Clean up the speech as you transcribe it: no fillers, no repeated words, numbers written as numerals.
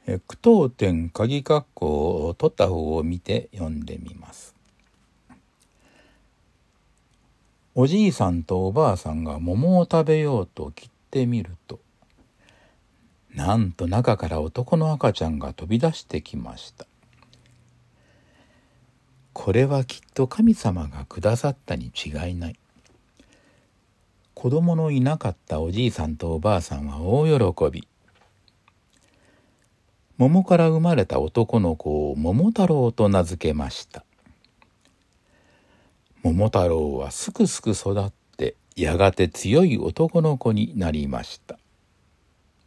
句読点鍵括弧を取った方を見て読んでみます。おじいさんとおばあさんが桃を食べようと切ってみると、なんと中から男の赤ちゃんが飛び出してきました。これはきっと神様がくださったに違いない。子供のいなかったおじいさんとおばあさんは大喜び。桃から生まれた男の子を桃太郎と名付けました。桃太郎はすくすく育ってやがて強い男の子になりました。